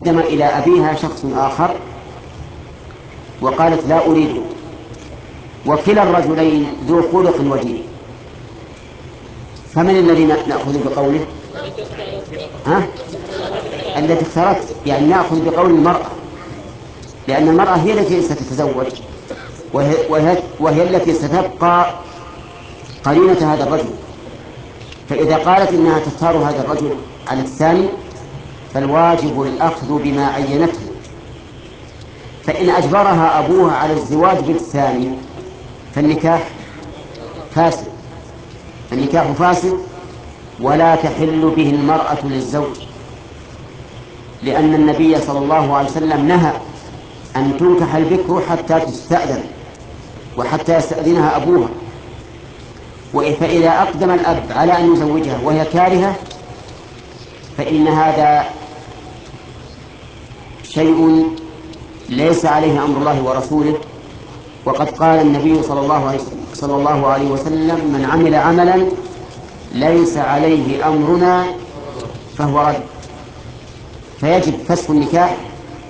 قدم إلى أبيها شخص آخر وقالت لا أريده، وكلا الرجلين ذو خلق ودين، فمن الذي نأخذ بقوله؟ التي اختارت، يعني نأخذ بقول المرأة، لأن المرأة هي التي ستتزوج وهي التي ستبقى قرينة هذا الرجل. فإذا قالت إنها تختار هذا الرجل على الثاني فالواجب الأخذ بما عينته، فإن أجبرها أبوها على الزواج بالثاني فالنكاح فاسد، النكاح فاسد ولا تحل به المرأة للزوج، لأن النبي صلى الله عليه وسلم نهى أن تنكح البكر حتى تستأذن وحتى يستأذنها أبوها. فإذا أقدم الأب على أن يزوجها وهي كارهة فإن هذا شيء ليس عليه أمر الله ورسوله، وقد قال النبي صلى الله عليه وسلم من عمل عملا ليس عليه أمرنا فهو رد. فيجب فسخ النكاح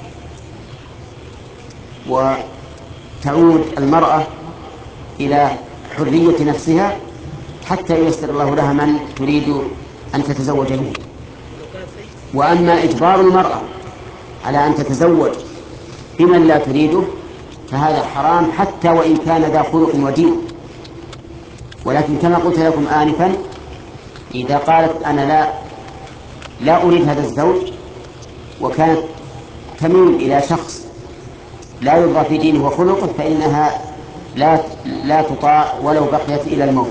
وتعود المرأة إلى حرية نفسها حتى ييسر الله لها من تريد أن تتزوج به. وأما إجبار المرأة على أن تتزوج بمن لا تريده فهذا حرام حتى وإن كان ذا خلق ودين. ولكن كما قلت لكم آنفا، إذا قالت أنا لا أريد هذا الزوج وكانت تميل إلى شخص لا يرضى في دينه وخلقه فإنها لا تطاع ولو بقيت إلى الموت.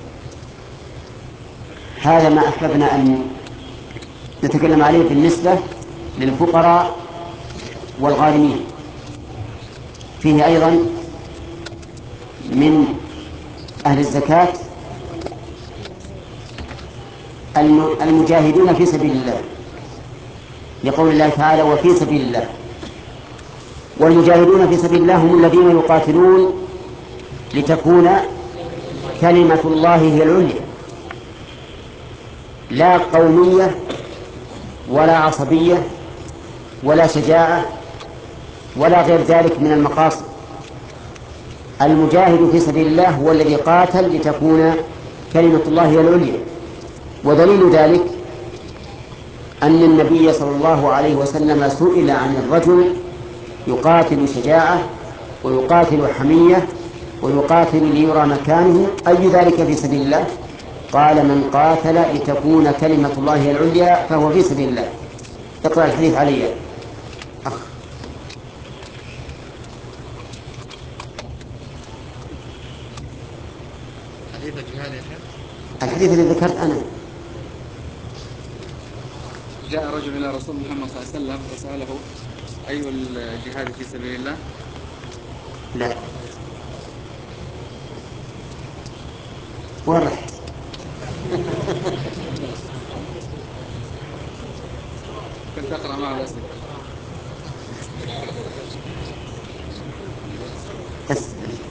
هذا ما أحببنا أن نتكلم عليه بالنسبة للفقراء والغارمين. فيه أيضا من أهل الزكاة المجاهدون في سبيل الله، لقول الله تعالى وفي سبيل الله. والمجاهدون في سبيل الله هم الذين يقاتلون لتكون كلمة الله هي العليا، لا قومية ولا عصبية ولا شجاعة ولا غير ذلك من المقاصد. المجاهد في سبيل الله هو الذي قاتل لتكون كلمة الله هي العليا. ودليل ذلك أن النبي صلى الله عليه وسلم سئل عن الرجل يقاتل شجاعة ويقاتل حمية ويقاتل ليرى مكانه أي ذلك في سبيل الله؟ قال من قاتل لتكون كلمة الله هي العليا فهو في سبيل الله. اقرأ الحديث علي أخ. حديث الجهاد يا شيخ. الحديث الذي ذكرت أنا. جاء رجل إلى رسول محمد صلى الله عليه وسلم وسأله أي الجهاد في سبيل الله؟ لا ورحت كنت أقرأ معه الأسئلة. بس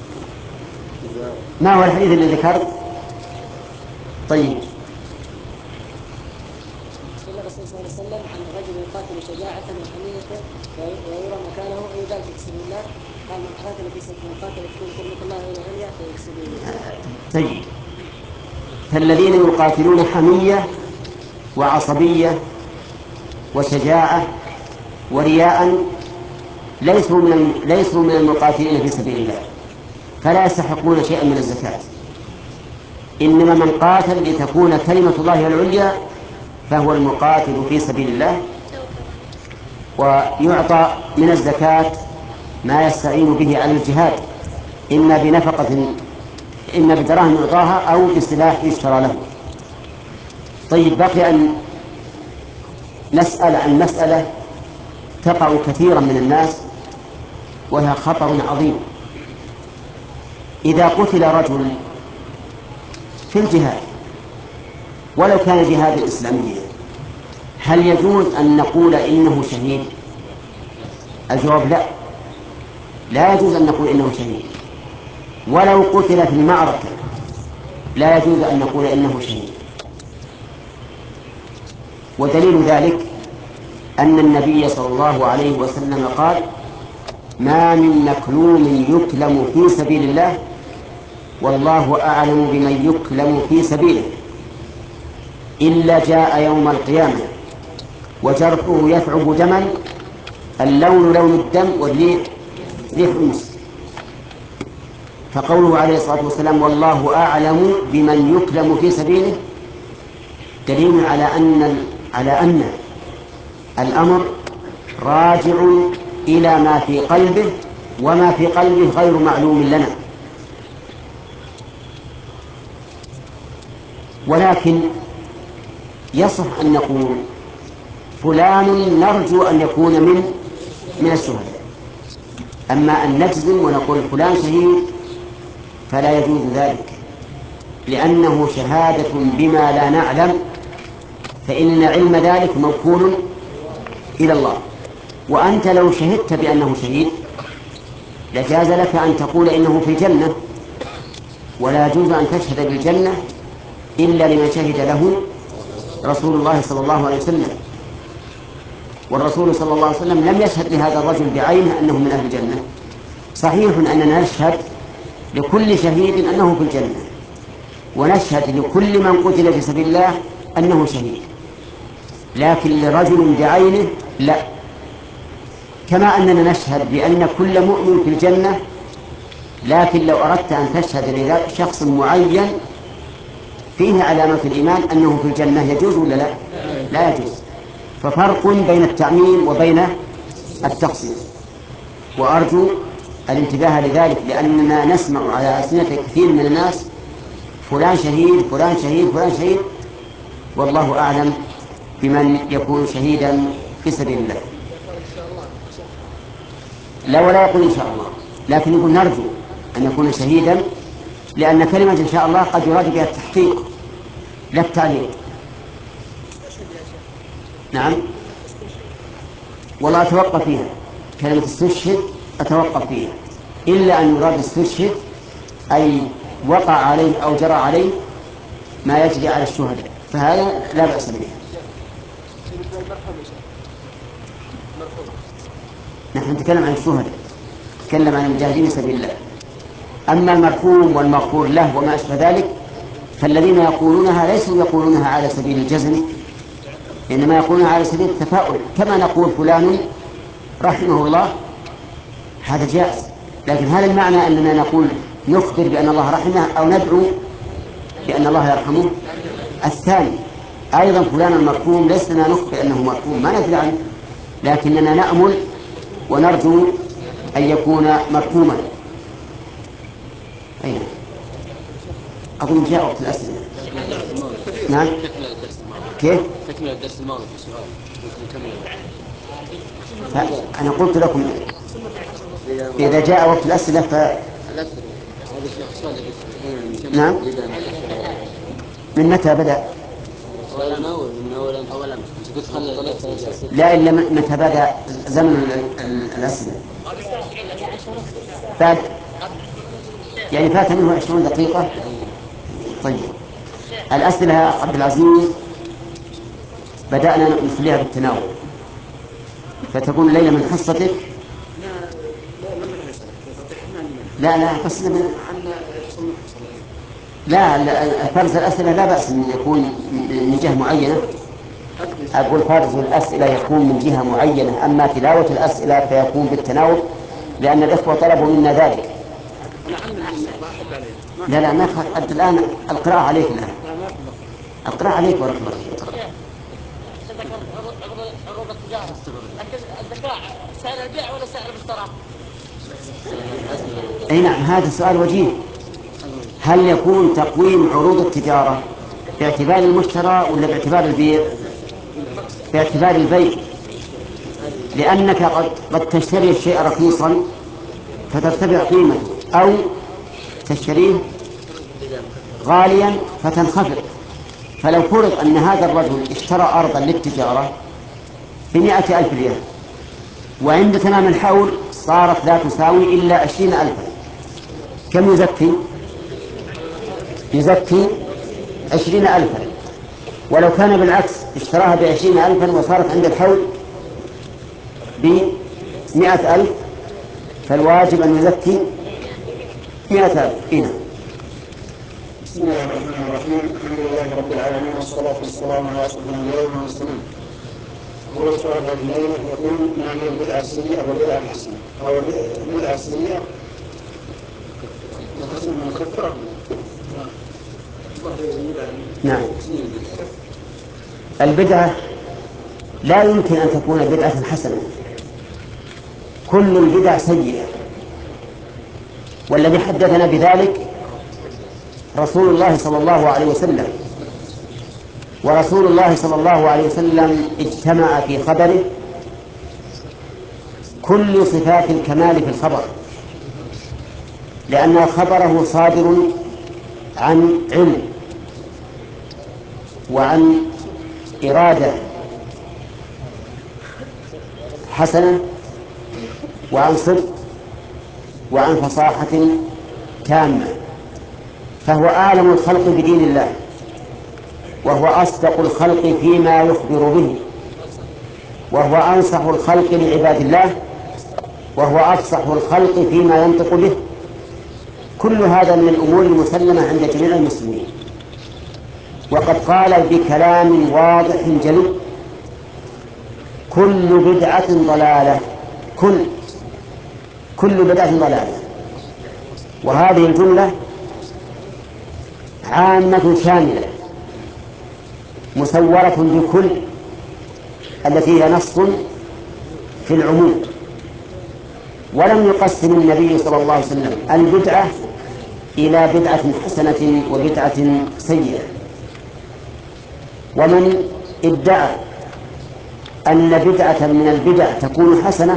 ما هو الحديث اللي ذكرت؟ طيب. سئل الرسول صلى الله عليه وسلم عن رجل يقاتل شجاعة وحمية ويرى مكانه أي ذلك في سبيل الله؟ قال من قاتل في سبيل من قاتل تكون كلمة الله هي العليا في سبيل الله. طيب، فالذين يقاتلون حمية وعصبية وشجاعة ورياء ليسوا من المقاتلين في سبيل الله، فلا يستحقون شيئا من الزكاة. إنما من قاتل لتكون كلمة الله العليا فهو المقاتل في سبيل الله، ويعطى من الزكاة ما يستعين به على الجهاد، إما بنفقة إما بدراهم يعطاها أو بسلاح يشترى له. طيب، بقي أن نسأل عن مسألة تقع كثيرا من الناس وهي خطر عظيم. إذا قتل رجل في الجهاد ولو كان جهاد إسلامي هل يجوز أن نقول إنه شهيد؟ الجواب لا، لا يجوز أن نقول إنه شهيد. ولو قتل في المعركة لا يجوز أن نقول إنه شهيد. ودليل ذلك أن النبي صلى الله عليه وسلم قال: ما من مكلوم يكلم في سبيل الله والله أعلم بمن يكلم في سبيله إلا جاء يوم القيامة وجرحه يثعب دما، اللون لون الدم والريح ريح المسك. فقوله عليه الصلاة والسلام والله أعلم بمن يكلم في سبيله دليل على أن الأمر راجع إلى ما في قلبه، وما في قلبه غير معلوم لنا. ولكن يصح أن نقول فلان نرجو أن يكون من الشهداء، أما أن نجزم ونقول فلان شهيد فلا يجوز ذلك، لأنه شهادة بما لا نعلم، فإن علم ذلك موكول إلى الله. وأنت لو شهدت بأنه شهيد لجاز لك أن تقول إنه في الجنة، ولا يجوز أن تشهد بالجنة إلا لمن شهد له رسول الله صلى الله عليه وسلم. والرسول صلى الله عليه وسلم لم يشهد لهذا الرجل بعينه أنه من أهل الجنة. صحيح أننا نشهد لكل شهيد أنه في الجنة، ونشهد لكل من قتل في سبيل الله أنه شهيد، لكن لرجل بعينه لا. كما أننا نشهد بأن كل مؤمن في الجنة، لكن لو أردت أن تشهد لشخص معين فيه علامة الإيمان أنه في الجنة يجوز ولا لا؟ لا يجوز. ففرق بين التعميم وبين التخصيص، وأرجو الانتباه لذلك، لأننا نسمع على ألسنة كثير من الناس فلان شهيد فلان شهيد فلان شهيد، والله أعلم بمن يكون شهيدا في سبيل الله. لا، ولا يقول إن شاء الله، لكن يقول نرجو أن يكون شهيدا، لأن كلمة إن شاء الله قد يراد بها التحقيق لا التعليق. نعم، والله أتوقف فيها كلمة استشهد، أتوقف فيها، إلا أن يراد استشهد أي وقع عليه أو جرى عليه ما يجري على الشهداء، فهذا لا بأس به. نحن نتكلم عن الشهداء، نتكلم عن المجاهدين في سبيل الله. أما المرحوم والمغفور له وما أشبه ذلك فالذين يقولونها ليسوا يقولونها على سبيل الجزم، إنما يقولونها على سبيل التفاؤل، كما نقول فلان رحمه الله، هذا جائز. لكن هل المعنى أننا نقول نخبر بأن الله رحمه أو ندعو بأن الله يرحمه؟ الثاني. أيضا فلان المرحوم لسنا نخبر أنه مرحوم، ما ندري عنه، لكننا نأمل ونرجو أن يكون مرحوما. أين أظن جاء وقت الأسئلة. نعم، كيف؟ تكمل الدرس الماضي في سؤال نكمل. أنا قلت لكم إذا جاء وقت الأسئلة نعم. من متى بدأ؟ لا، إلا متى بدأ زمن الأسئلة. يعني فات منه 20 دقيقة. طيب، الأسئلة يا عبد العزيز بدأنا نخليها بالتناول، فتكون الليلة من حصتك. لا قصدنا لا فرز الأسئلة لا بأس أن يكون من جهة معينة. أقول فرز الأسئلة يكون من جهة معينة، أما تلاوة الأسئلة فيكون بالتناول، لأن الإخوة طلبوا منا ذلك. لا ما أنت الآن القراءة عليك، الآن القراءة عليك ورحمة الله. عروض التجارة، الذكاء سعر البيع ولا سعر المشترى؟ أي نعم، هذا السؤال وجيه. هل يكون تقويم عروض التجارة باعتبار المشترى ولا باعتبار البيع؟ باعتبار البيع، لأنك قد تشتري الشيء رخيصا فترتفع قيمته، أو تشتريه غاليا فتنخفض. فلو فرض أن هذا الرجل اشترى أرضا للتجارة ب100,000 ريال، وعند تمام الحول صارت لا تساوي إلا 20,000، كم يزكي؟ يزكي 20,000. ولو كان بالعكس اشتراها ب20,000 وصارت عند الحول ب100,000 فالواجب أن يزكي 100,000. هنا بسم الله الرحمن الرحيم. الحمد لله رب العالمين والصلاة والسلام على أشرف الأنبياء والمرسلين. هو سؤال الليل يقول ما هي البدعة السيئة والبدعة الحسنة؟ أو البدعة السيئة الحسنة مكفرة؟ نعم. البدعة لا يمكن أن تكون بدعة حسنة، كل البدع سيئة، والذي حدثنا بذلك رسول الله صلى الله عليه وسلم، ورسول الله صلى الله عليه وسلم اجتمع في خبره كل صفات الكمال في الخبر، لأن خبره صادر عن علم وعن إرادة حسنة وعن صدق وعن فصاحة تامة، فهو أعلم الخلق بدين الله، وهو أصدق الخلق فيما يخبر به، وهو أنصح الخلق لعباد الله، وهو أفصح الخلق فيما ينطق به. كل هذا من الأمور المسلمة عند جميع المسلمين، وقد قال بكلام واضح جلي: كل بدعة ضلالة، كل بدعة ضلالة. وهذه الجملة عامة شاملة مسورة بكل، التي هي نص في العموم، ولم يقسم النبي صلى الله عليه وسلم البدعة إلى بدعة حسنة وبدعة سيئة. ومن ادعى أن بدعة من البدع تكون حسنة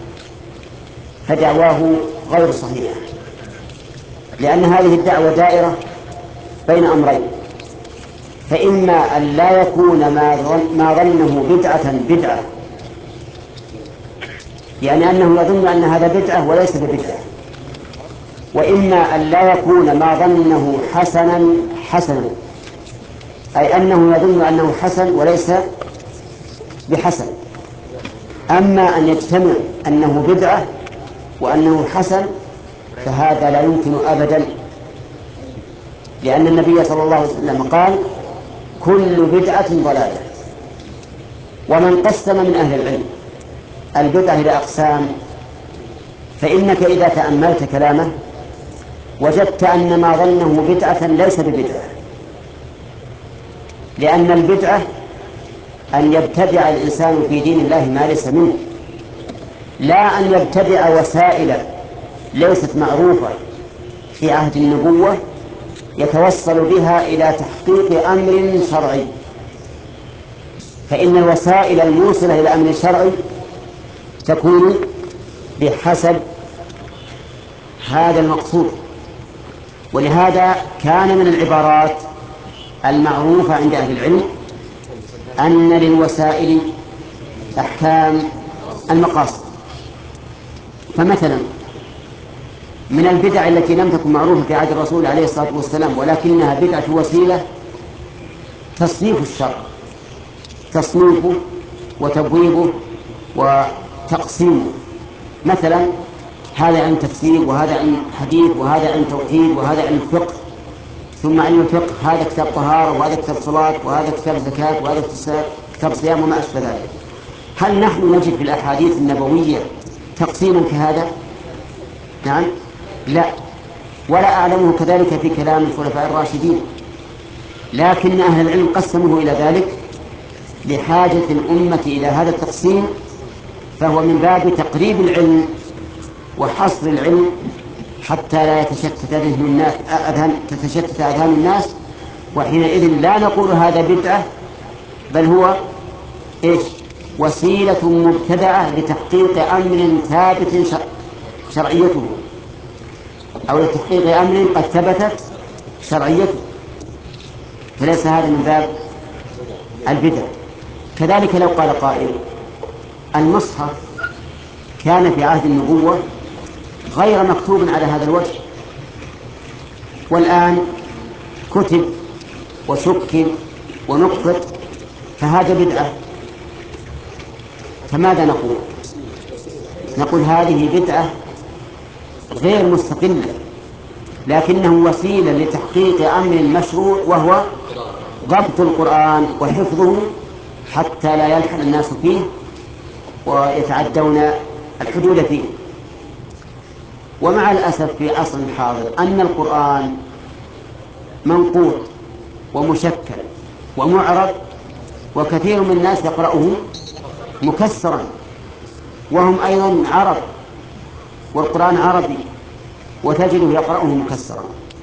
فدعواه غير صحيحة، لأن هذه الدعوة دائرة بين أمرين: فإما أن لا يكون ما ظنه بدعة، يعني أنه يظن أن هذا بدعة وليس ببدعة، وإما أن لا يكون ما ظنه حسنا، أي أنه يظن أنه حسن وليس بحسن. أما أن يجتمع أنه بدعة وأنه حسن فهذا لا يمكن أبدا، لأن النبي صلى الله عليه وسلم قال: كل بدعة ضلالة. ومن قسم من أهل العلم البدعة إلى أقسام، فإنك إذا تأملت كلامه وجدت أن ما ظنه بدعة ليس ببدعة، لأن البدعة أن يبتدع الإنسان في دين الله ما ليس منه، لا أن يبتدع وسائل ليست معروفة في عهد النبوة يتوصل بها إلى تحقيق أمر شرعي، فإن الوسائل الموصلة إلى أمر شرعي تكون بحسب هذا المقصود. ولهذا كان من العبارات المعروفة عند أهل العلم أن للوسائل أحكام المقاصد. فمثلا من البدع التي لم تكن معروفة في عهد الرسول عليه الصلاة والسلام ولكنها بدعة وسيلة تصنيف الشرع، تصنيفه وتبويبه وتقسيمه. مثلا هذا عن تفسير، وهذا عن حديث، وهذا عن توحيد، وهذا عن فقه، ثم علم الفقه هذا كتاب طهارة، وهذا كتاب صلاة، وهذا كتاب زكاة، وهذا كتاب صيام، وما أشبه ذلك. هل نحن نجد في الأحاديث النبوية تقسيما كهذا؟ نعم، لا، ولا أعلمه كذلك في كلام الخلفاء الراشدين، لكن أهل العلم قسموه إلى ذلك لحاجة الأمة إلى هذا التقسيم، فهو من باب تقريب العلم وحصر العلم حتى لا تتشتت أذهان الناس، وحينئذ لا نقول هذا بدعة، بل هو وسيلة مبتدعة لتحقيق أمر ثابت شرعيته، أو لتحقيق أمر قد ثبتت شرعيته، فليس هذا من باب البدع. كذلك لو قال قائل: المصحف كان في عهد النبوة غير مكتوب على هذا الوجه، والآن كتب وشكل ونقفت، فهذا بدعة، فماذا نقول؟ نقول هذه بدعة غير مستقلة، لكنه وسيلة لتحقيق أمر مشروع، وهو ضبط القرآن وحفظه حتى لا يلحن الناس فيه ويتعدون الحدود فيه. ومع الأسف في عصر الحاضر أن القرآن منقول ومشكل ومعرب، وكثير من الناس يقرأه مكسرا، وهم أيضا عرب والقرآن عربي، وتجده يقرأه مكسرا،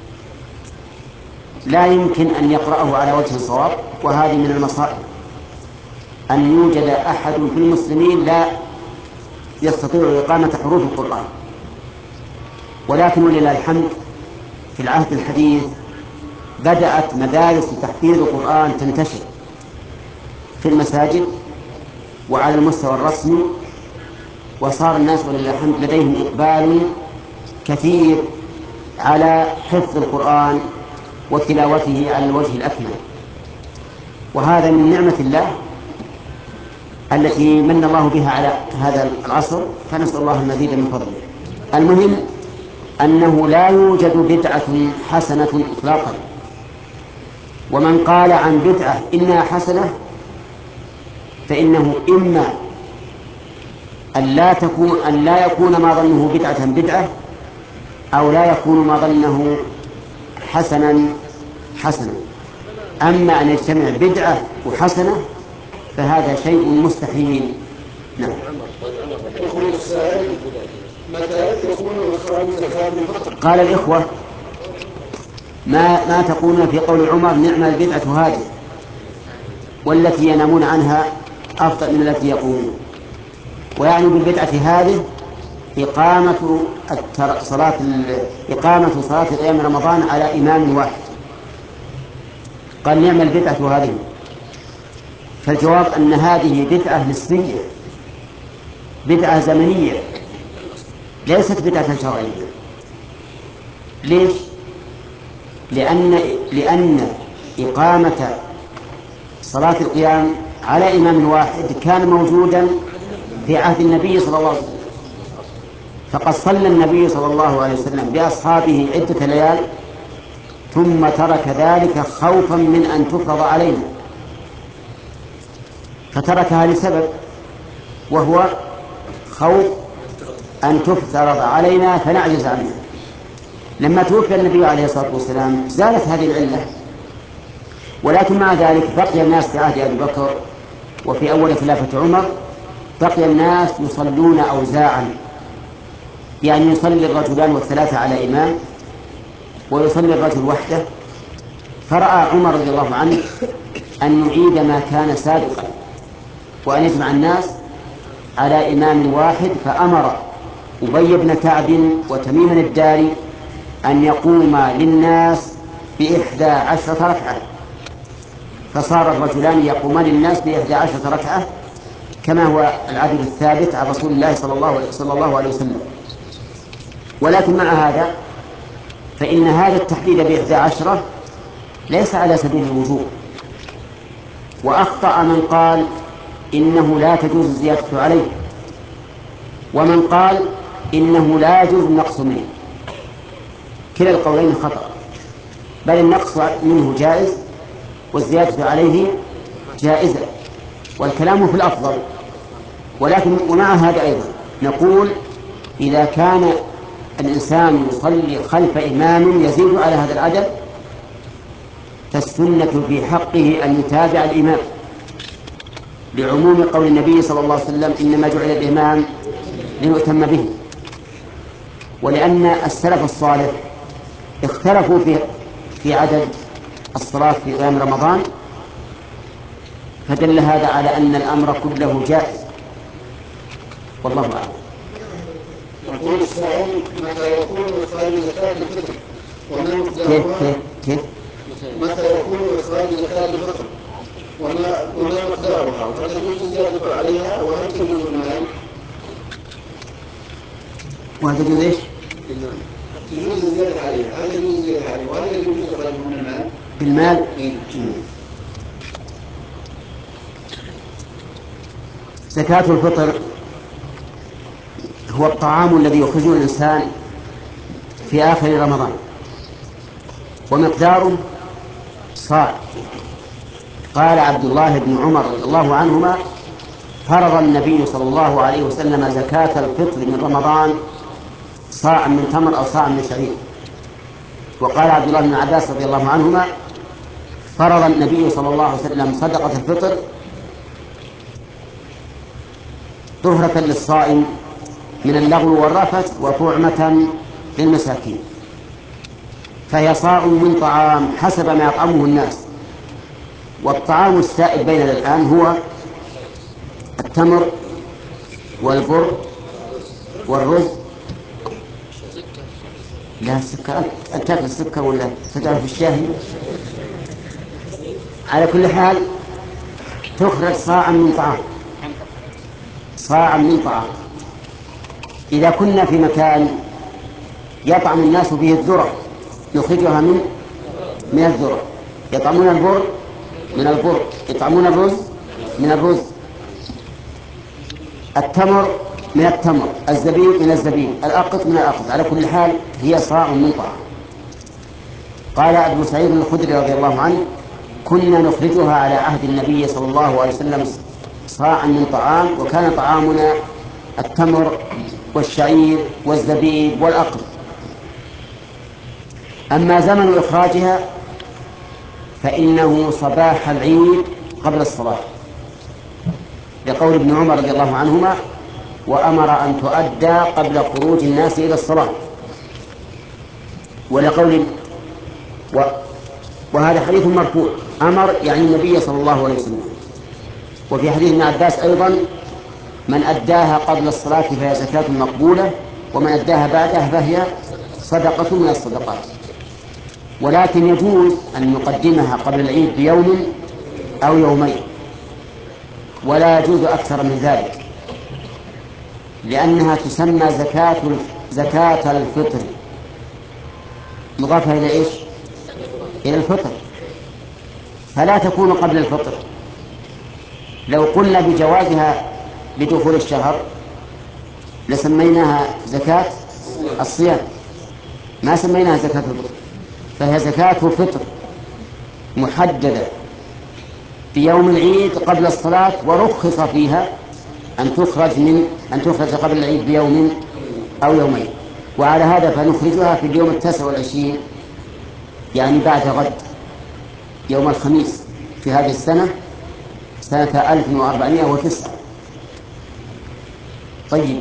لا يمكن أن يقرأه على وجه صواب. وهذه من المصائب أن يوجد أحد في المسلمين لا يستطيع إقامة حروف القرآن. ولكن ولله الحمد في العهد الحديث بدأت مدارس تحفيظ القرآن تنتشر في المساجد وعلى المستوى الرسمي، وصار الناس ولله الحمد لديهم إقبال كثير على حفظ القرآن وتلاوته على الوجه الأكمل. وهذا من نعمة الله التي من الله بها على هذا العصر، فنسأل الله المزيد من فضله. المهم أنه لا يوجد بدعة حسنة إطلاقا، ومن قال عن بدعة إنها حسنة فإنه إما أن لا يكون ما ظنه بدعة بدعة، أو لا يكون ما ظنه حسنا. أما أن يجتمع بدعة وحسنة فهذا شيء مستحيل. نعم. يقول السائل: متى يكون إخراج زكاة الفطر؟ قال الإخوة: ما تقولون في قول عمر: نعم البدعة هذه، والتي ينامون عنها أفضل من التي يقومون. ويعني بالبدعة هذه إقامة صلاة قيام رمضان على إمام واحد. قال: نعم البدعة هذه. فالجواب أن هذه بدعة نسبية، بدعة زمنية، ليست بدعة شرعية. ليش؟ لأن إقامة صلاة القيام على إمام واحد كان موجودا في عهد النبي صلى الله عليه وسلم، فقد صلى النبي صلى الله عليه وسلم بأصحابه عدة ليال ثم ترك ذلك خوفا من أن تفرض علينا، فتركها لسبب، وهو خوف أن تفترض علينا فنعجز عنها. لما توفي النبي عليه الصلاة والسلام زالت هذه العلة، ولكن مع ذلك بقي الناس في عهد أبي بكر وفي أول خلافة عمر بقي الناس يصلون أوزاعا، يعني يصلي الرجلان والثلاثة على إمام ويصلي الرجل وحده. فرأى عمر رضي الله عنه أن يعيد ما كان سابقا وأن يجمع الناس على إمام واحد، فأمر أبي بن كعب وتميم الداري أن يقوم للناس ب11 ركعة، فصار الرجلان يقومان للناس ب11 ركعة كما هو العدد الثابت عن رسول الله صلى الله عليه وسلم. ولكن مع هذا فإن هذا التحديد ب11 ليس على سبيل الوجوب، وأخطأ من قال إنه لا تجوز الزيادة عليه، ومن قال إنه لا يجوز النقص منه. كلا القولين خطأ، بل النقص منه جائز والزيادة عليه جائزة، والكلام في الأفضل. ولكن ومع هذا أيضا نقول: إذا كان الإنسان يصلي خلف إمام يزيد على هذا العدد فالسنة في حقه أن يتابع الإمام، لعموم قول النبي صلى الله عليه وسلم: إنما جعل الإمام ليؤتم به. ولأن السلف الصالح اختلفوا في عدد الصلاة في قيام رمضان، فدل هذا على أن الأمر كله جائز، والله أعلم. يقول السائل: متى يكون إخراج زكاة الفطر وما كيف؟ متى يكون إخراج زكاة الفطر وما مقدارها، وهل تجوز الزيادة عليها، وهل تجوز المال؟ وهل تجوز ايش؟ تجوز الزيادة عليها، هل تجوز الزيادة عليها، وهل يجوز إخراج من المال؟ بالمال؟ زكاة الفطر هو الطعام الذي يخرجه الإنسان في آخر رمضان، ومقداره صاع. قال عبد الله بن عمر رضي الله عنهما: فرض النبي صلى الله عليه وسلم زكاة الفطر من رمضان صاع من تمر أو صاع من شعير. وقال عبد الله بن عباس رضي الله عنهما: فرض النبي صلى الله عليه وسلم صدقة الفطر طهرة للصائم من اللغو والرفث وطعمة للمساكين، فهي صاع من طعام حسب ما يطعمه الناس. والطعام السائد بيننا الآن هو التمر والبر والرز. لا السكر، أنت تاكل السكر ولا تجعله في الشاهي؟ على كل حال تخرج صاعا من طعام، صاعا من طعام. إذا كنا في مكان يطعم الناس به الذرة نخرجها من الذرة، يطعمون البر من البر، يطعمون الرز من الرز، التمر من التمر، الزبيب من الزبيب، الأقط من الأقط. على كل حال هي صاع من طعام. قال أبو سعيد الخدري رضي الله عنه: كنا نخرجها على عهد النبي صلى الله عليه وسلم صاعا من طعام، وكان طعامنا التمر والشعير والزبيب والأقط. أما زمن إخراجها فإنه صباح العيد قبل الصلاة، لقول ابن عمر رضي الله عنهما: وأمر أن تؤدى قبل خروج الناس إلى الصلاة. ولقول وهذا حديث مرفوع، أمر يعني النبي صلى الله عليه وسلم. وفي حديث ابن عباس أيضا: من أداها قبل الصلاة فهي زكاة مقبولة، ومن أداها بعدها فهي صدقة من الصدقات. ولكن يجوز أن نقدمها قبل العيد بيوم أو يومين، ولا يجوز أكثر من ذلك، لأنها تسمى زكاة الفطر، مضافة إلى إيش؟ إلى الفطر، فلا تكون قبل الفطر. لو قلنا بجوازها بدخول الشهر لسميناها زكاة الصيام، ما سميناها زكاة الفطر. فهي زكاة فطر محددة بيوم العيد قبل الصلاة، ورخص فيها أن تخرج قبل العيد بيوم أو يومين. وعلى هذا فنخرجها في اليوم 29، يعني بعد غد، يوم الخميس في هذه السنة، سنة 1409. طيب،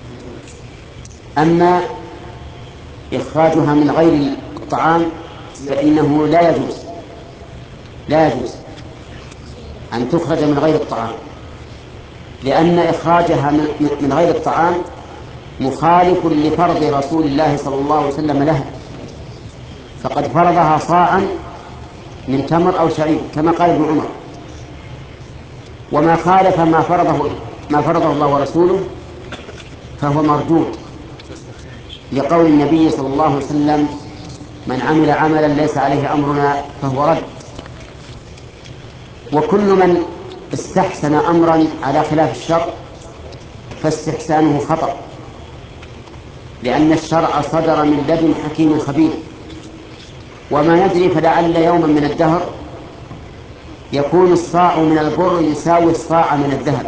أما إخراجها من غير الطعام فإنه لا يجوز أن تخرج من غير الطعام، لأن إخراجها من غير الطعام مخالف لفرض رسول الله صلى الله عليه وسلم لها، فقد فرضها صاعا من تمر أو شعير كما قال ابن عمر. وما خالف ما فرضه الله ورسوله فهو مردود، لقول النبي صلى الله عليه وسلم: من عمل عملا ليس عليه أمرنا فهو رد. وكل من استحسن أمرا على خلاف الشرع فاستحسانه خطأ، لأن الشرع صدر من لدن حكيم خبير. وما ندري، فلعل يوما من الدهر يكون الصاع من البر يساوي الصاع من الذهب.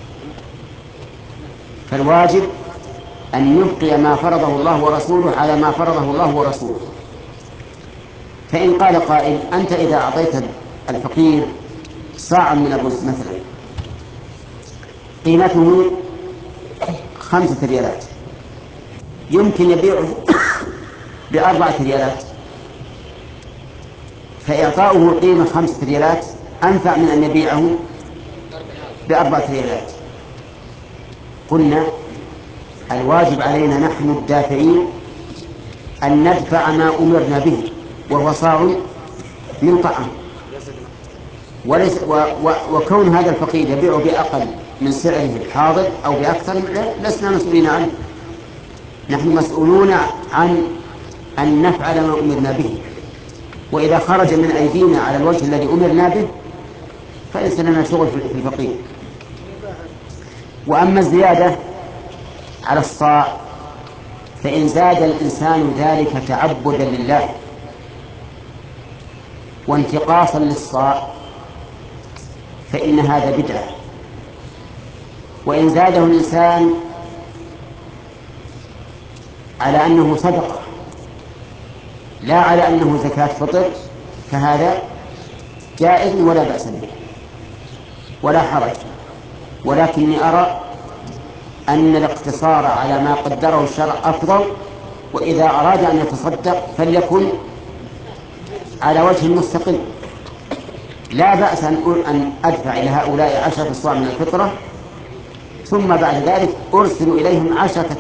فالواجب أن يبقي ما فرضه الله ورسوله على ما فرضه الله ورسوله. فإن قال قائل: أنت إذا أعطيت الفقير صاعا من الرز مثلا قيمته 5 ريالات، يمكن يبيعه ب4 ريالات، فإعطاؤه قيمة 5 ريالات أنفع من أن يبيعه ب4 ريالات. قلنا: الواجب علينا نحن الدافعين أن ندفع ما أمرنا به، وهو صاع من طعام. وكون هذا الفقير يبيع بأقل من سعره الحاضر أو بأكثر لسنا مسؤولين عنه، نحن مسؤولون عن أن نفعل ما أمرنا به. وإذا خرج من أيدينا على الوجه الذي أمرنا به فليس لنا شغل في الفقير. وأما الزيادة على الصاع، فإن زاد الإنسان ذلك تعبدا لله وانتقاصا للصاع فإن هذا بدعة. وإن زاده الإنسان على أنه صدقة لا على أنه زكاة فطر فهذا جائز ولا بأس به ولا حرج. ولكني أرى أن الاقتصار على ما قدره الشرع أفضل، وإذا أراد أن يتصدق فليكن على وجه مستقل. لا بأس أن أدفع إلى هؤلاء 10 أصواع من الفطرة ثم بعد ذلك أرسل إليهم 10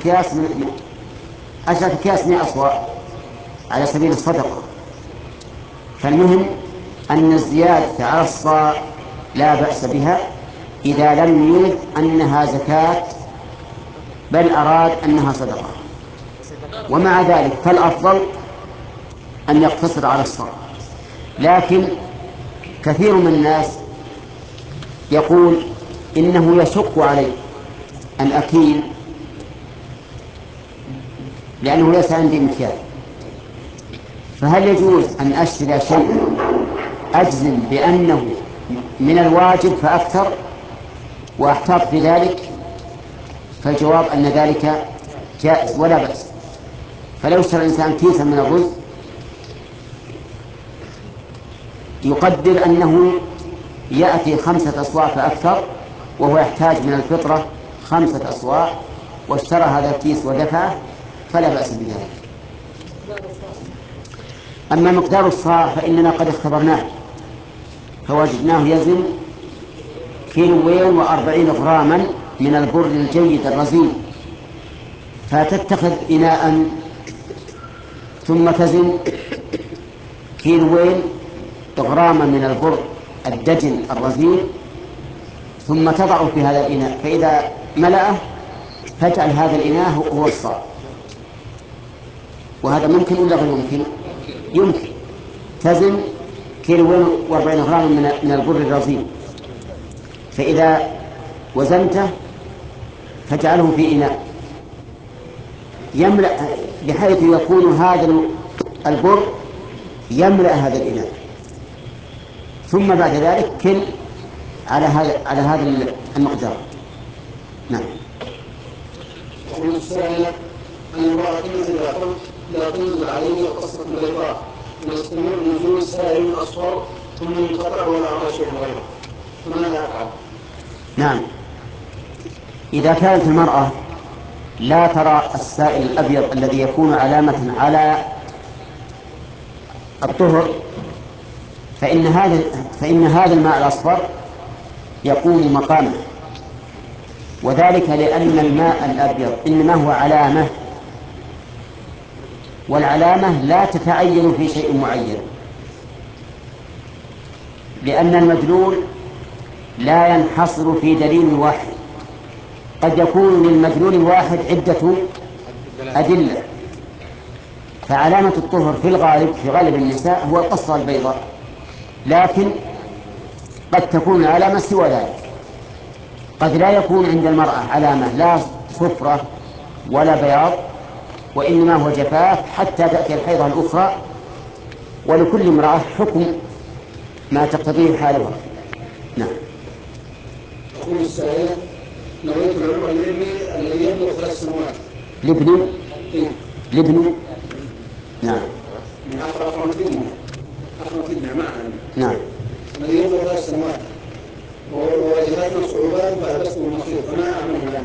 أكياس 100 أصواع على سبيل الصدقة. فالمهم أن الزيادة على الصاع لا بأس بها إذا لم يرد أنها زكاة بل أراد أنها صدقة. ومع ذلك فالأفضل أن يقتصر على الصاع. لكن كثير من الناس يقول إنه يشق علي أن أكيل لأنه ليس عندي مكيال، فهل يجوز أن أشتري شيء أجزم بأنه من الواجب فأكثر وأحتاط في ذلك؟ فالجواب أن ذلك جائز ولا بأس. فلو اشترى الإنسان كيسا من الرز يقدر أنه يأتي 5 أصواع فأكثر وهو يحتاج من الفطرة 5 أصواع واشترى هذا الكيس ودفعه فلا بأس بذلك. أما مقدار الصاع فإننا قد اختبرناه فوجدناه يزن 240 غراما من البر الجيد الرزين، فتتخذ إناء ثم تزن 2 غراما من البر الدجن الرزين ثم تضعه في هذا الإناء، فإذا ملأه فاجعل هذا الإناء هو الصاع. وهذا ممكن ولا غير ممكن؟ يمكن. تزن 240 غراما من البر الرزين، فإذا وزنته فاجعله في إناء يملأ بحيث يكون هذا البر يملأ هذا الإناء، ثم بعد ذلك كل على هذا المقدار. نعم. ومن السائل أن امرأة لا تنزل عليه قصة بيضاء ويستمر نزول سائل أصفر ثم ينقطع ولا أرى شيء غيره، فماذا أفعل؟ نعم، إذا كانت المرأة لا ترى السائل الأبيض الذي يكون علامة على الطهر فإن هذا الماء الأصفر يقوم مقامه، وذلك لأن الماء الأبيض إنما هو علامة، والعلامة لا تتعين في شيء معين، لأن المدلول لا ينحصر في دليل واحد، قد يكون للمدلول الواحد عدة أدلة. فعلامة الطهر في الغالب في غالب النساء هو القصة البيضاء، لكن قد تكون العلامة سوى ذلك. قد لا يكون عند المرأة علامة لا صفرة ولا بياض، وإنما هو جفاف حتى تأتي الحيضة الأخرى، ولكل امرأة حكم ما تقتضيه حالها. نعم. يقول السائل نويت العمر الذي يبلغ 3 سنوات لابن نعم أخرجنا معنا نعم الذي يبلغ 3 سنوات وواجهتنا صعوبات فألبسته المخيط، فما أعمل الآن؟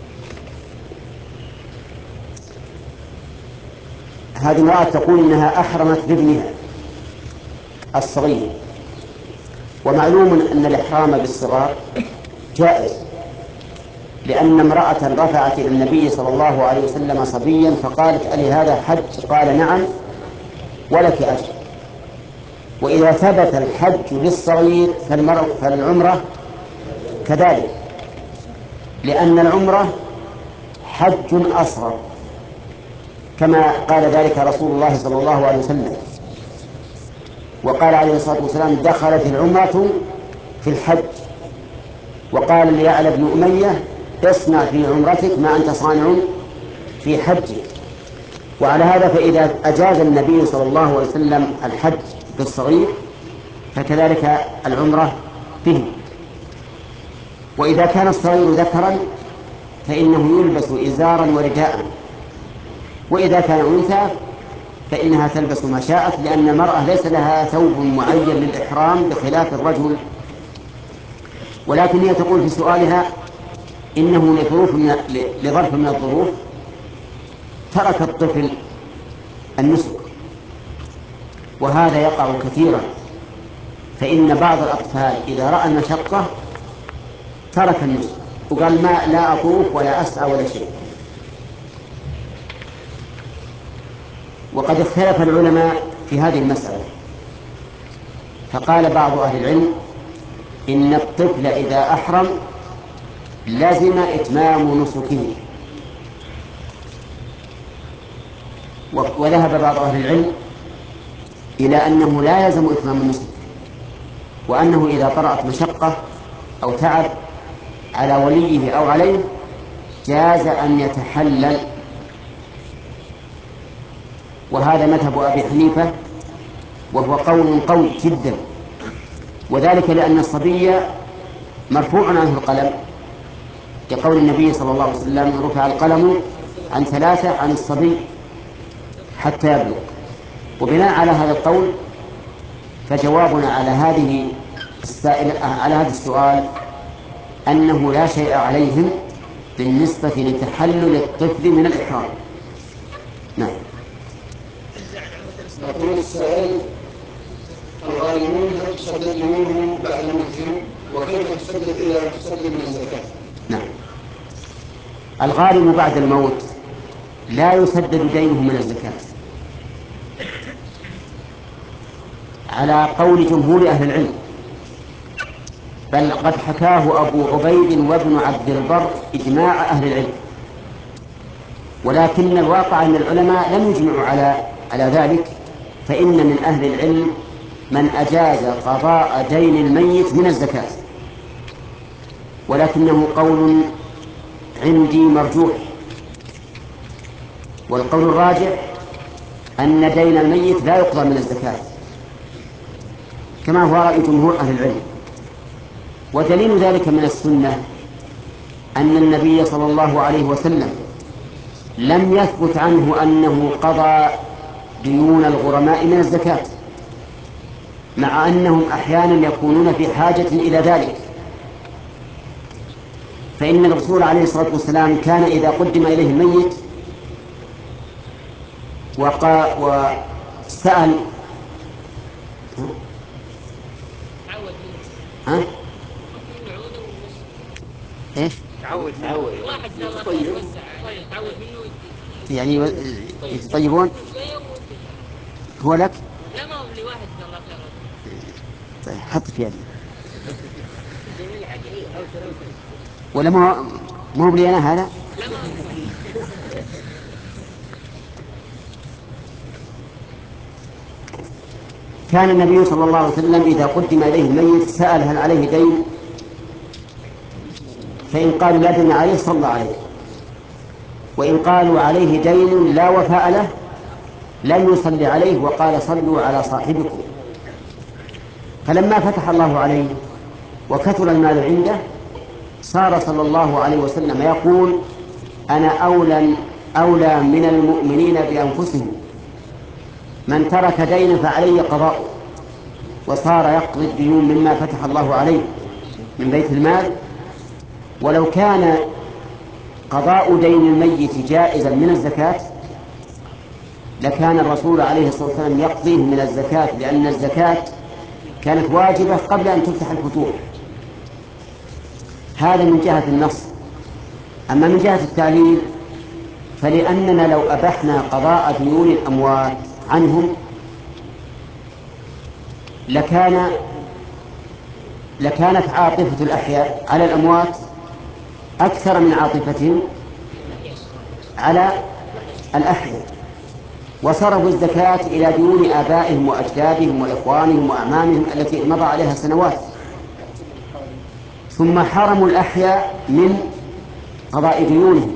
هذه امرأة تقول إنها أحرمت بابنها الصغير، ومعلوم أن الإحرام بالصغار جائز، لأن امرأة رفعت إلى النبي صلى الله عليه وسلم صبيا فقالت ألي هذا حج؟ قال نعم ولك أجر. وإذا ثبت الحج للصغير فالعمرة كذلك، لأن العمرة حج أصغر كما قال ذلك رسول الله صلى الله عليه وسلم، وقال عليه الصلاة والسلام دخلت العمرة في الحج. وقال ليعلى بن أمية اصنع في عمرتك ما أنت صانع في حجك. وعلى هذا فإذا أجاز النبي صلى الله عليه وسلم الحج بالصغير فكذلك العمرة به. وإذا كان الصغير ذكرا فإنه يلبس إزارا ورداء، وإذا كان أنثى فإنها تلبس ما شاءت، لأن المرأة ليس لها ثوب معين للإحرام بخلاف الرجل. ولكن هي تقول في سؤالها إنه لظرف من الظروف ترك الطفل النسك، وهذا يقع كثيرا، فإن بعض الأطفال إذا رأى المشقة ترك النسك وقال ما لا أطوف ولا أسعى ولا شيء. وقد اختلف العلماء في هذه المسألة، فقال بعض أهل العلم إن الطفل إذا أحرم لازم إتمام نسكه، وذهب بعض أهل العلم إلى أنه لا يلزم إتمام النسك، وأنه إذا طرأت مشقة أو تعب على وليه أو عليه جاز أن يتحلل. وهذا مذهب أبي حنيفة، وهو قول قوي جدا، وذلك لأن الصبي مرفوع عنه القلم، لقول النبي صلى الله عليه وسلم رفع القلم عن 3 عن الصبي حتى يبلغ. وبناء على هذا القول فجوابنا على هذا السؤال أنه لا شيء عليهم بالنسبة لتحلل الطفل من الإحرام. نعم. يقول السائل: الغارمون هل تسدد ديونهم بعد موتهم؟ وكيف تسدد إذا تسدد من الزكاة؟ نعم. الغارم بعد الموت لا يسدد دينه من الزكاة على قول جمهور أهل العلم، بل قد حكاه أبو عبيد وابن عبد البر إجماع أهل العلم، ولكن الواقع أن العلماء لم يجمعوا على ذلك، فإن من أهل العلم من أجاز قضاء دين الميت من الزكاة، ولكنه قول عندي مرجوح، والقول الراجح أن دين الميت لا يقضى من الزكاة كما هو رأي جمهور أهل العلم. ودليل ذلك من السنة أن النبي صلى الله عليه وسلم لم يثبت عنه أنه قضى ديون الغرماء من الزكاة، مع أنهم أحيانا يكونون في حاجة إلى ذلك. فإن الرسول عليه الصلاة والسلام كان إذا قدم إليه الميت وسأل ايش؟ تعود واحد تعود منه يعني يتطيبون هو لك؟ لا، ما هو لواحد الله خير. طيب حط في يدي ولا ما هو لي أنا هذا؟ لا، ما هو. كان النبي صلى الله عليه وسلم إذا قدم إليه الميت سأل هل عليه دين، فإن قالوا لا دين عليه صلى عليه، وإن قالوا عليه دين لا وفاء له لم يصلي عليه، وقال صلوا على صاحبكم. فلما فتح الله عليه وكثر المال عنده صار صلى الله عليه وسلم يقول: أنا أولى من المؤمنين بأنفسهم، من ترك دينا فعلي قضاء. وصار يقضي الديون مما فتح الله عليه من بيت المال. ولو كان قضاء دين الميت جائزا من الزكاة لكان الرسول عليه الصلاة والسلام يقضيه من الزكاة، لأن الزكاة كانت واجبة قبل أن تفتح الفتوح. هذا من جهة النص. أما من جهة التعليل فلأننا لو أبحنا قضاء ديون الأموات عنهم لكانت عاطفة الأحياء على الأموات أكثر من عاطفتهم على الأحياء، وصرفوا الزكاة إلى ديون آبائهم وأجدادهم وإخوانهم وأعمامهم التي مضى عليها سنوات، ثم حرموا الأحياء من قضاء ديونهم،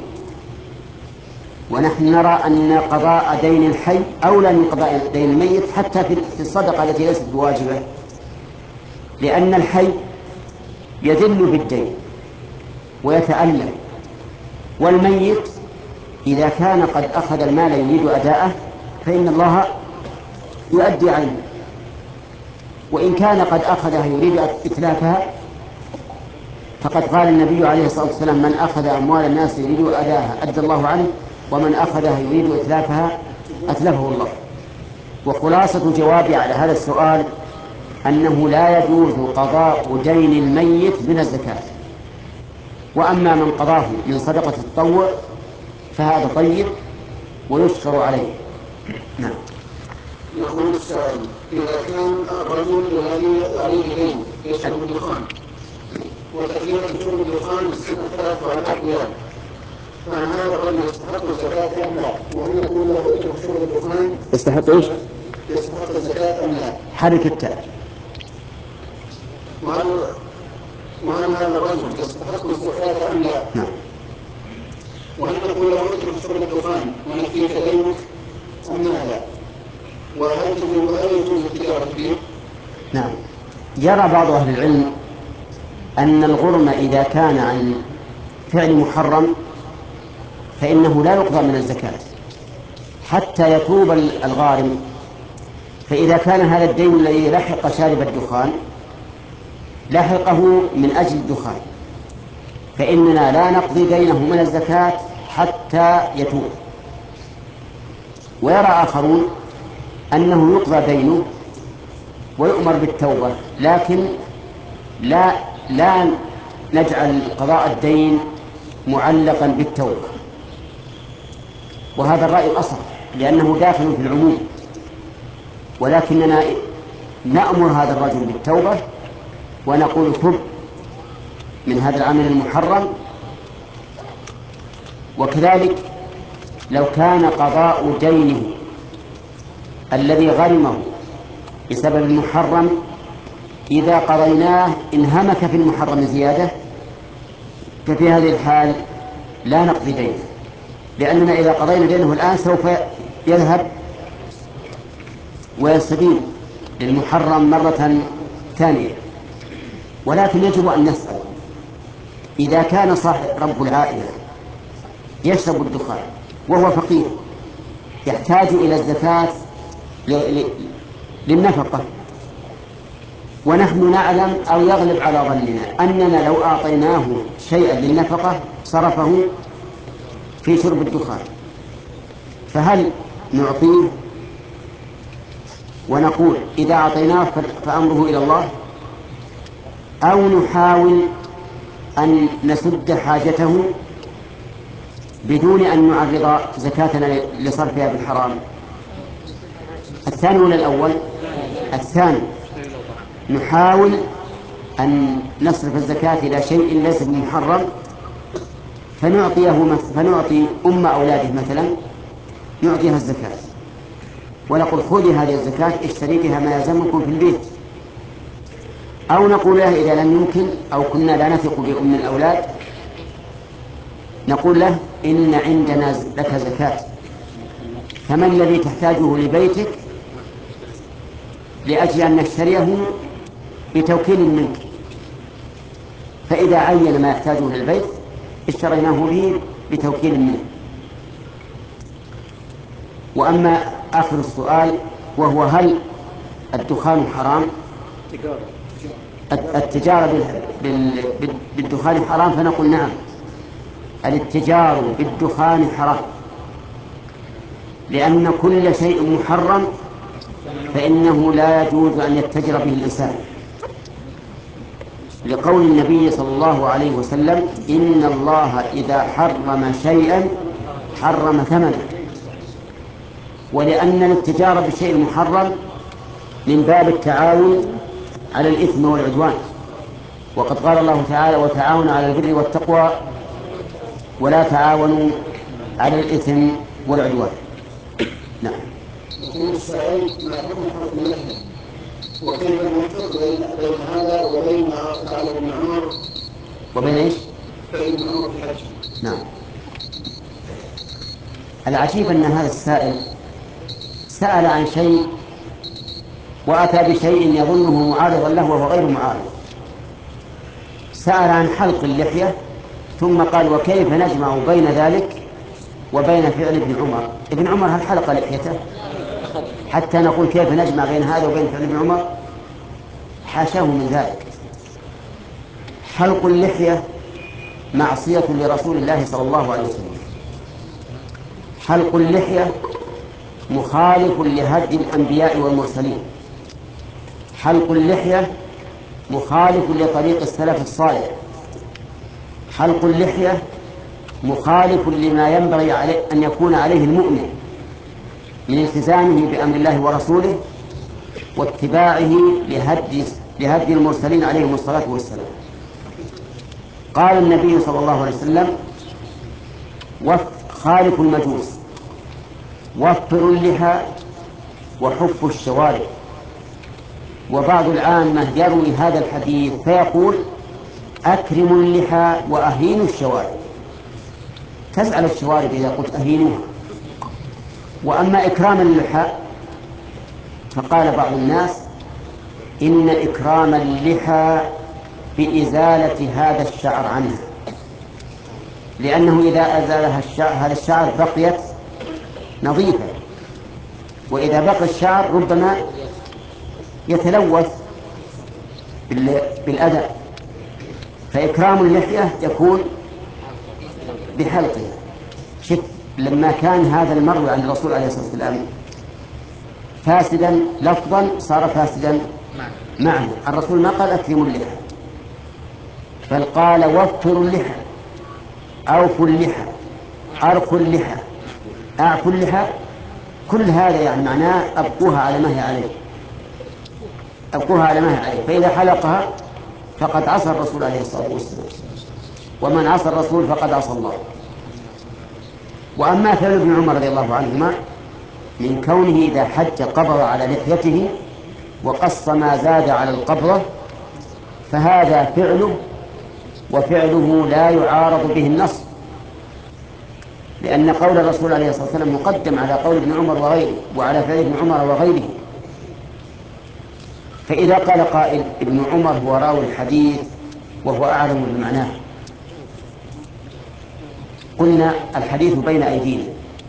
ونحن نرى أن قضاء دين الحي أولى من قضاء دين الميت حتى في الصدقة التي ليست بواجبة، لأن الحي يذل بالدين ويتألم، والميت إذا كان قد أخذ المال يريد أداءه فإن الله يؤدي عنه، وإن كان قد أخذها يريد إتلافها فقد قال النبي عليه الصلاة والسلام: من أخذ أموال الناس يريد أداءها أدى الله عنه، ومن أخذها يريد إتلافها أتلفه الله. وخلاصة جوابي على هذا السؤال أنه لا يجوز قضاء دين الميت من الزكاة، وأما من قضاه من صدقة التطوع فهذا طيب ويشكر عليه. نعم. يقول السائل: إذا كان الرجل الذي عليه دين يشرب الدخان وتكلفة شرب الدخان 6000 ريال، فهل هذا الرجل يستحق الزكاة أم لا؟ وهل يقول له اترك شرب الدخان يستحق إيش؟ يستحق الزكاة أم لا؟ حرك التاء. وهل هذا الرجل يستحق الزكاة أم لا؟ نعم. وهل نقول له اترك شرب الدخان ونكفيك دينك أم لا؟ وهل يجوز التجارة به؟ نعم. يرى بعض أهل العلم أن الغرم إذا كان عن فعل محرم فإنه لا يقضى من الزكاة حتى يتوب الغارم. فإذا كان هذا الدين الذي لحق شارب الدخان لحقه من أجل الدخان فإننا لا نقضي دينه من الزكاة حتى يتوب. ويرى آخرون أنه يقضى دينه ويؤمر بالتوبة، لكن لا نجعل قضاء الدين معلقا بالتوبة، وهذا الرأي الأصح لأنه داخل في العموم، ولكننا نأمر هذا الرجل بالتوبة ونقول: تب من هذا العمل المحرم. وكذلك لو كان قضاء دينه الذي غرمه بسبب المحرم إذا قضيناه انهمك في المحرم زيادة، ففي هذه الحال لا نقضي دينه، لأننا إذا قضينا دينه الآن سوف يذهب ويستدين للمحرم مرة ثانية. ولكن يجب أن نسأل: إذا كان صاحب رب العائلة يشرب الدخان وهو فقير يحتاج إلى الزكاة للنفقة، ونحن نعلم أو يغلب على ظننا أننا لو أعطيناه شيئا للنفقة صرفه في شرب الدخان، فهل نعطيه ونقول إذا أعطيناه فأمره إلى الله، أو نحاول أن نسد حاجته بدون أن نعرض زكاتنا لصرفها بالحرام؟ الثاني ولا الأول؟ الثاني. نحاول أن نصرف الزكاة إلى شيء ليس بمحرم فنعطي أم أولاده مثلا نعطيها الزكاة ونقول: خذي هذه الزكاة اشتري بها ما يلزمكم في البيت. أو نقول له إذا لم يمكن أو كنا لا نثق بأم الأولاد نقول له: إن عندنا لك زكاة، فما الذي تحتاجه لبيتك لأجل أن نشتريه بتوكيل منك؟ فإذا عين ما يحتاجه للبيت اشتريناه به بتوكيل منه. وأما آخر السؤال وهو: هل الدخان حرام؟ التجارة بالدخان حرام؟ فنقول: نعم، الاتجار بالدخان حرام، لأن كل شيء محرم فإنه لا يجوز أن يتجر به الإنسان، لقول النبي صلى الله عليه وسلم: إن الله إذا حرم شيئا حرم ثمنه. ولأن الاتجار بالشيء المحرم من باب التعاون على الإثم والعدوان، وقد قال الله تعالى: وتعاونوا على البر والتقوى ولا تعاونوا على الإثم والعدوان. نعم. يقول السائل: ما حكم حرق اللحم؟ وكيف نوفق بين هذا وبين ما فعله ابن عمر؟ وبين ايش؟ فعل ابن عمر في الحج. نعم. العجيب أن هذا السائل سأل عن شيء وأتى بشيء يظنه معارضا له وهو غير معارض. سأل عن حلق اللحية ثم قال وكيف نجمع بين ذلك وبين فعل ابن عمر؟ ابن عمر هل حلق لحيته حتى نقول كيف نجمع بين هذا وبين فعل ابن عمر؟ حاشاه من ذلك. حلق اللحية معصية لرسول الله صلى الله عليه وسلم. حلق اللحية مخالف لهدي الأنبياء والمرسلين. حلق اللحية مخالف لطريق السلف الصالح. حلق اللحية مخالف لما ينبغي أن يكون عليه المؤمن من التزامه بأمر الله ورسوله واتباعه لهدي المرسلين عليهم الصلاة والسلام. قال النبي صلى الله عليه وسلم خالف المجوس وفروا اللحى وحفوا الشوارب. وبعض العامة يروي هذا الحديث فيقول أكرموا اللحى وأهينوا الشوارب. تزعل الشوارب إذا قلت أهينوها. وأما إكرام اللحى فقال بعض الناس إن إكرام اللحى بإزالة هذا الشعر عنها، لأنه إذا أزالها هذا الشعر بقيت نظيفة، وإذا بقى الشعر ربما يتلوث بالأذى. فإكرام اللحية يكون بحلقها. شف لما كان هذا المروي عن الرسول عليه الصلاة والسلام فاسدا لفظا صار فاسدا معنى. الرسول ما قال أكرموا اللحى بل قال وفروا اللحى، أوفوا اللحى، أرخوا اللحى، أعفوا اللحى. كل هذا يعني معناه أبقوها على ما هي عليه، أبقوها على ما هي عليه. فإذا حلقها فقد عصى الرسول عليه الصلاة والسلام، ومن عصى الرسول فقد عصى الله. وأما فعل ابن عمر رضي الله عنهما من كونه إذا حج قبض على لحيته وقص ما زاد على القبضة فهذا فعله، وفعله لا يعارض به النص، لأن قول الرسول عليه الصلاة والسلام مقدم على قول ابن عمر وغيره وعلى فعل ابن عمر وغيره. فإذا قال قائل ابن عمر هو راوي الحديث وهو أعلم بمعناه، قلنا الحديث بين أيدينا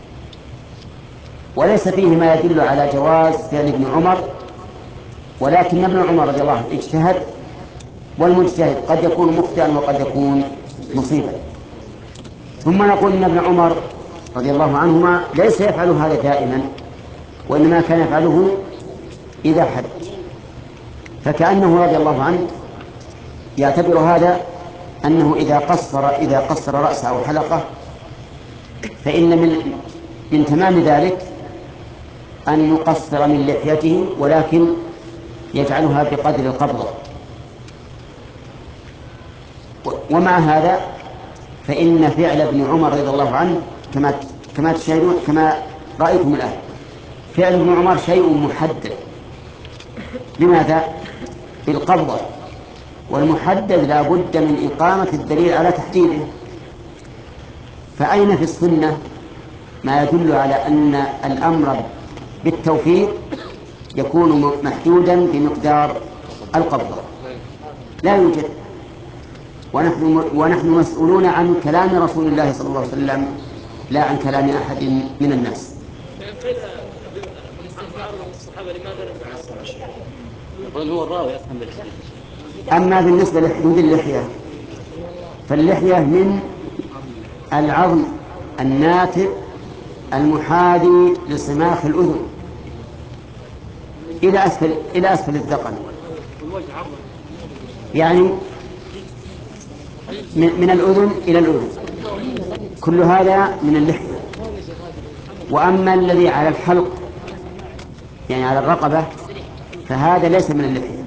وليس فيه ما يدل على جواز فعل ابن عمر، ولكن ابن عمر رضي الله عنه اجتهد، والمجتهد قد يكون مخطئا وقد يكون مصيبا. ثم نقول ان ابن عمر رضي الله عنهما ليس يفعل هذا دائما، وإنما كان يفعله إذا حج. فكأنه رضي الله عنه يعتبر هذا أنه إذا قصر رأسه أو حلقه فإن من تمام ذلك أن يقصر من لحيته، ولكن يجعلها بقدر القبضة. ومع هذا فإن فعل ابن عمر رضي الله عنه كما تشاهدون كما رأيتم الآن، فعل ابن عمر شيء محدد. لماذا؟ بالقبضة، والمحدد لا بد من إقامة الدليل على تحديده. فأين في السنة ما يدل على أن الأمر بالتوفيق يكون محدودا بمقدار القبضة؟ لا يوجد. ونحن مسؤولون عن كلام رسول الله صلى الله عليه وسلم لا عن كلام أحد من الناس. يقول هو الراوي أفهم بالحديث. أما بالنسبة لحدود اللحية فاللحية من العظم الناتئ المحاذي لصماخ الأذن إلى أسفل الذقن، يعني من الأذن إلى الأذن، كل هذا من اللحية. وأما الذي على الحلق يعني على الرقبة فهذا ليس من اللحية.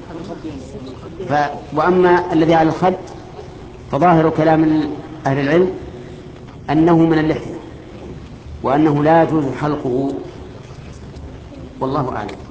وأما الذي على الخد فظاهر كلام أهل العلم أنه من اللحية، وأنه لا يجوز حلقه، والله أعلم.